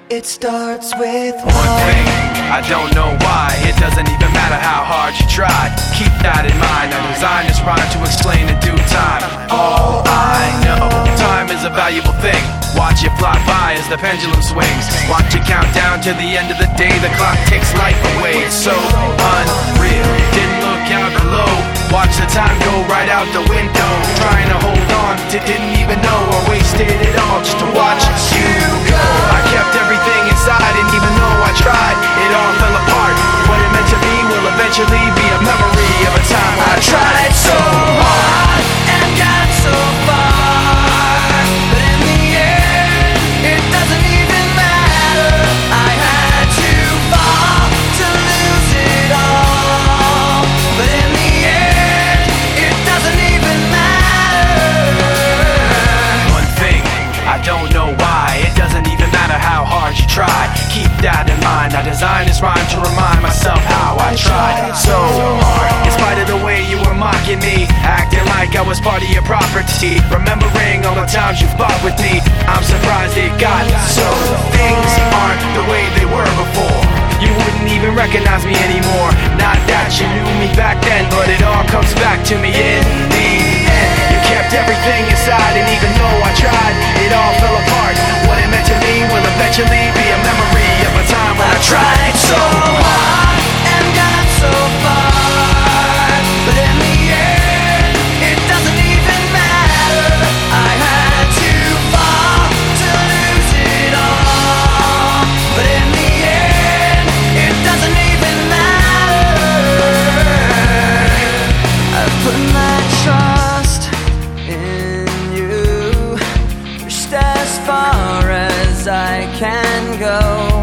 It starts with one thing, I don't know why. It doesn't even matter how hard you try. Keep that in mind. I designed this rhyme to explain in due time. All I know, time is a valuable thing. Watch it fly by as the pendulum swings. Watch it count down to the end of the day. The clock takes life away. It's so unreal. Didn't look out below. Watch the time go right out the window. Trying to hold on to didn't even know I wasted it all just to watch you go. I kept everything inside, and even though I tried, it all fell apart. What it meant to me will eventually be a memory of a time when I tried so hard and got so far, but in the end, it doesn't even matter. I had to fall to lose it all, but in the end, it doesn't even matter. One thing, I don't know why. It doesn't even matter how hard you try. Keep that in mind. I designed this rhyme to remind myself how I tried so hard. In spite of the way you were mocking me, acting like I was part of your property, remembering all the times you fought with me, I'm surprised it got so. Things aren't the way they were before. You wouldn't even recognize me anymore. Not that you knew me back then, but it all comes back to me in the end. You kept everything inside, and even though I tried, it all fell apart. What it meant to me will eventually be a memory of a time when I tried so hard and got so far, but in the end, it doesn't even matter. I had to fall to lose it all, but in the end, it doesn't even matter. I've put my trust in you, pushed as far as I can go.